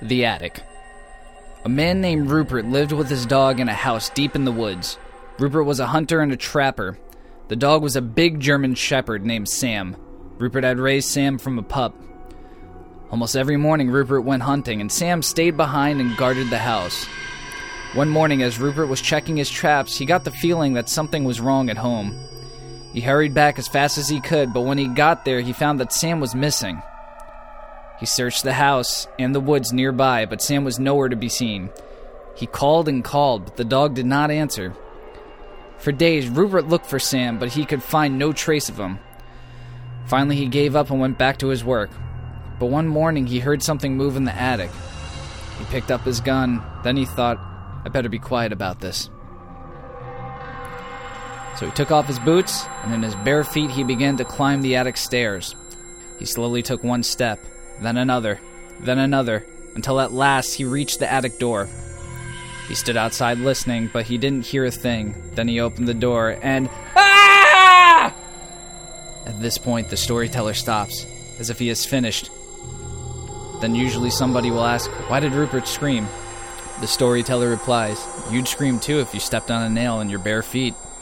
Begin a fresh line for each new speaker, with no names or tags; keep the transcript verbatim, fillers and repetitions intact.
The Attic. A man named Rupert lived with his dog in a house deep in the woods. Rupert was a hunter and a trapper. The dog was a big German shepherd named Sam. Rupert had raised Sam from a pup. Almost every morning Rupert went hunting, and Sam stayed behind and guarded the house. One morning, as Rupert was checking his traps, he got the feeling that something was wrong at home. He hurried back as fast as he could, but when he got there, he found that Sam was missing. He searched the house and the woods nearby, but Sam was nowhere to be seen. He called and called, but the dog did not answer. For days, Rupert looked for Sam, but he could find no trace of him. Finally, he gave up and went back to his work. But one morning, he heard something move in the attic. He picked up his gun. Then he thought, I better be quiet about this. So he took off his boots, and in his bare feet, he began to climb the attic stairs. He slowly took one step, then another, then another, until at last he reached the attic door. He stood outside listening, but he didn't hear a thing. Then he opened the door, and... Ah! At this point, the storyteller stops, as if he has finished. Then usually somebody will ask, why did Rupert scream? The storyteller replies, you'd scream too if you stepped on a nail in your bare feet.